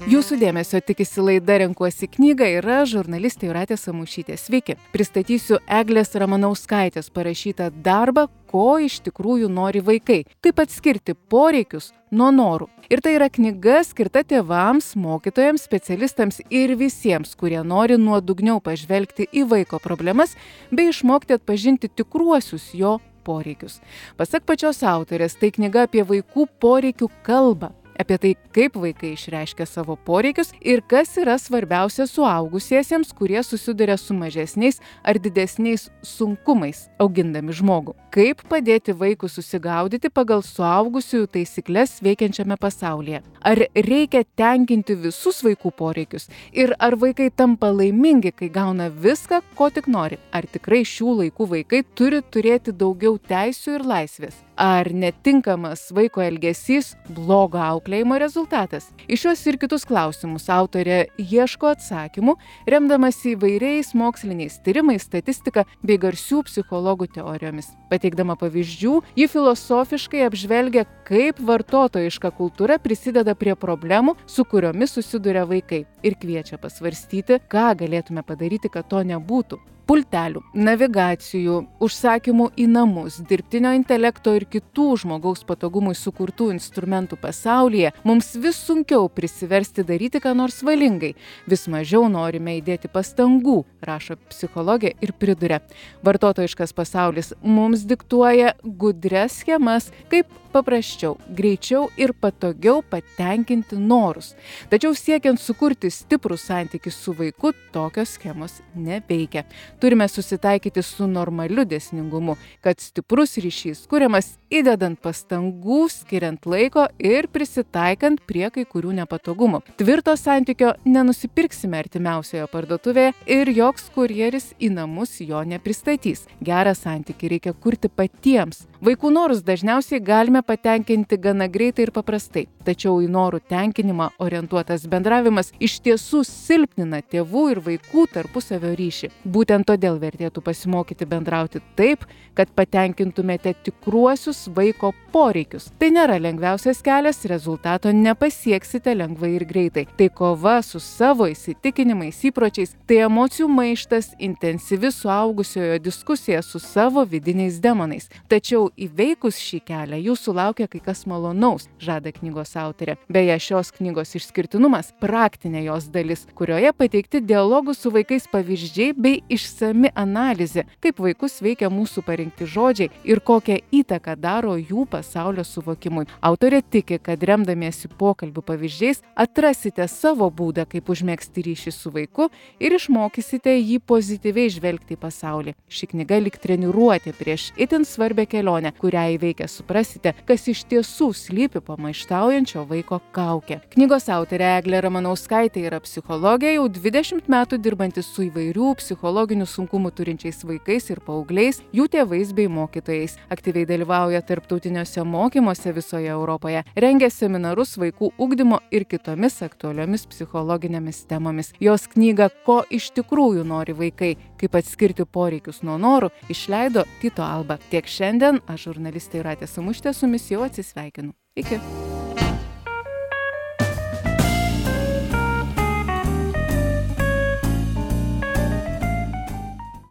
Jūsų dėmesio tikisi laida Renkuosi knygą ir aš, žurnalistė Jūratė Samušytė. Sveiki. Pristatysiu Eglės Ramanauskaitės parašytą darbą Ko iš tikrųjų nori vaikai. Kaip atskirti poreikius nuo norų. Ir tai yra knyga skirta tėvams, mokytojams, specialistams ir visiems, kurie nori nuodugniau pažvelgti į vaiko problemas bei išmokti atpažinti tikruosius jo poreikius. Pasak pačios autorės, tai knyga apie vaikų poreikių kalbą. Apie tai, kaip vaikai išreiškia savo poreikius ir kas yra svarbiausia suaugusiesiems, kurie susiduria su mažesniais ar didesniais sunkumais augindami žmogų. Kaip padėti vaikui susigaudyti pagal suaugusiųjų taisyklės veikiančiame pasaulyje. Ar reikia tenkinti visus vaikų poreikius ir ar vaikai tampa laimingi, kai gauna viską, ko tik nori. Ar tikrai šių laikų vaikai turi turėti daugiau teisių ir laisvės. Ar netinkamas vaiko elgesys blogo auklėjimo rezultatas? Į šiuos ir kitus klausimus autorė ieško atsakymų, remdamasi įvairiais moksliniais tyrimais, statistika bei garsių psichologų teorijomis. Pateikdama pavyzdžių, ji filosofiškai apžvelgia, kaip vartotojiška kultūra prisideda prie problemų, su kuriomis susiduria vaikai, ir kviečia pasvarstyti, ką galėtume padaryti, kad to nebūtų. Pultelių, navigacijų, užsakymų į namus, dirbtinio intelekto ir kitų žmogaus patogumui sukurtų instrumentų pasaulyje mums vis sunkiau prisiversti daryti ką nors valingai. Vis mažiau norime įdėti pastangų, rašo psichologė ir priduria. Vartotojiškas pasaulis mums diktuoja gudrias schemas, kaip paprasčiau, greičiau ir patogiau patenkinti norus. Tačiau siekiant sukurti stiprų santykį su vaiku, tokios schemos neveikia. Turime susitaikyti su normaliu dėsningumu, kad stiprus ryšys kuriamas įdedant pastangų, skiriant laiko ir prisitaikant prie kai kurių nepatogumų. Tvirto santykio nenusipirksime artimiausioje parduotuvėje ir joks kurjeris į namus jo nepristatys. Gerą santykį reikia kurti patiems. Vaikų norus dažniausiai galime patenkinti gana greitai ir paprastai, tačiau į norų tenkinimą orientuotas bendravimas iš tiesų silpnina tėvų ir vaikų tarpusavio ryšį. Būtent todėl vertėtų pasimokyti bendrauti taip, kad patenkintumėte tikruosius vaiko poreikius. Tai nėra lengviausias kelias, rezultato nepasieksite lengvai ir greitai. Tai kova su savo įsitikinimais, įpročiais, tai emocijų maištas, intensyvi suaugusiojo diskusija su savo vidiniais demonais. Tačiau įveikus šį kelią jūsų laukia kai kas malonaus, žada knygos autorė. Beje, šios knygos išskirtinumas – praktinė jos dalis, kurioje pateikti dialogų su vaikais pavyzdžiai bei išsami analizė, kaip vaikus veikia mūsų parinkti žodžiai ir kokią įtaką daro jų pasaulio suvokimui. Autorė tiki, kad remdamiesi pokalbių pavyzdžiais atrasite savo būdą, kaip užmegzti ryšį su vaiku ir išmokysite jį pozityviai žvelgti į pasaulį. Ši knyga lyg treniruotė prieš itin svarbią kelionę, kurią įveikę suprasite, kas iš tiesų slypi po maištaujančio vaiko kauke. Knygos autorė Eglė Ramanauskaitė yra psichologė, jau 20 metų dirbanti su įvairių psichologinių sunkumų turinčiais vaikais ir paaugliais, jų tėvais bei mokytojais. Aktyviai dalyvauja tarptautiniuose mokymuose visoje Europoje, rengia seminarus vaikų ugdymo ir kitomis aktualiomis psichologinėmis temomis. Jos knygą Ko iš tikrųjų nori vaikai, kaip atskirti poreikius nuo norų, išleido Tyto Alba. Tiek šiandien, aš žurnalistė Jūratė Samušytė su jumis jau atsisveikinu. Iki.